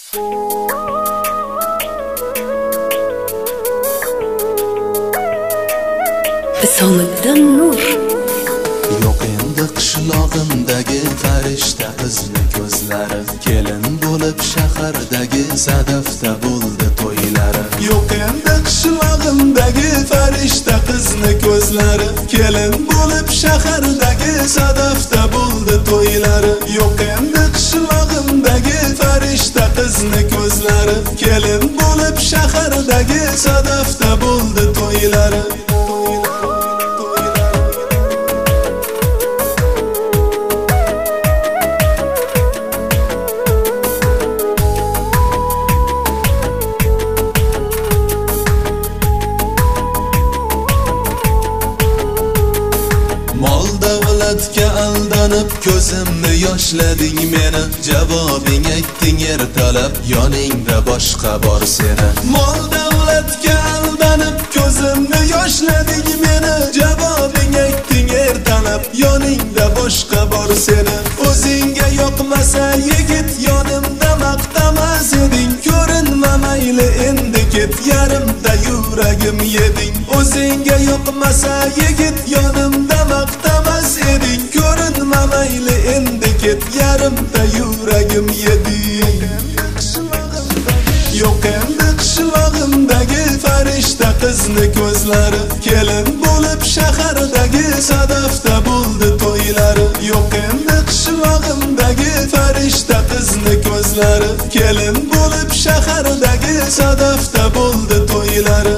Isomiddin Nur. Yo'q endi qishlog'imdagi farishta qizni ko'zlari, kelin bo'lib shahardagi sadafda bo'ldi to'ylari. Yo'q endi qishlog'imdagi farishta qizni ko'zlari, kelin bo'lib shahardagi sadafda bo'ldi to'ylari. Yo'q endi qishlog'imdagi farishta qizni ko'zlari, kelin bo'lib shahardagi sadafda bo'ldi to'ylari. Mol davlatga aldanib ko'zimni yoshlading meni, javobing aytding ertalab yoningda boshqa bor seni. Mol davlatga aldanib ko'zimni yoshlading meni, javobing aytding ertalab yoningda boshqa bor seni. O'zingga yoqmasa yigit yonimda maqtamas eding, ko'rinma mayli endi ket, yarimda yuragim yeding. O'zingga yoqmasa yigit yonimda maqtamas eding, ko'rinma mayli endi ket, yarimda yuragim yeding. Yo'q endi qishlog'imdagi farishta qizni ko'zlari, kelin bo'lib shahardagi sadafda bo'ldi to'ylari. Yo'q endi qishlog'imdagi farishta qizni ko'zlari, kelin bo'lib shahardagi sadafda bo'ldi to'ylari.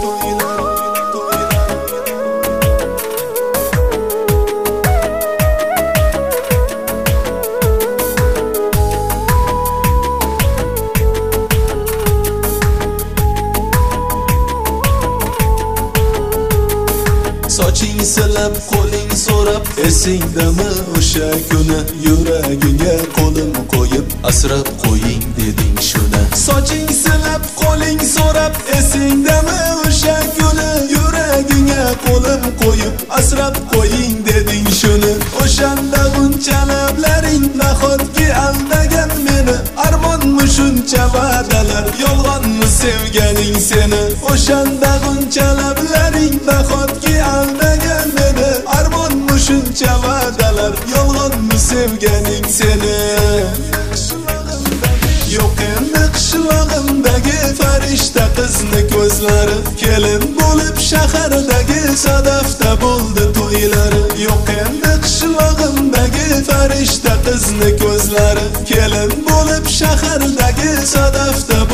Soching silab, qo'ling so'rab, esingdami o'sha kuni, yuragingga qo'lim qo'yib, asrab qo'ying deding shuni. Soching silab, qo'ling so'rab, esingdami o'sha kuni, yuragingga qo'lim qo'yib, asrab qo'ying deding shuni. O'shanda buncha lablaring nahotki aldagan meni, armonmi shuncha va'dalar, yolg'onmi sevganing seni. O'shanda buncha lablaring nahotki aldagan meni, armonmi shuncha va'dalar, yolg'onmi sevganing seni. Yo'q endi qishlog'imdagi farishta qizni ko'zlari, kelin bo'lib shahardagi sadafda bo'ldi to'ylari. Yo'q endi qishlog'imdagi farishta qizni ko'zlari, kelin bo'lib shahardagi sadafda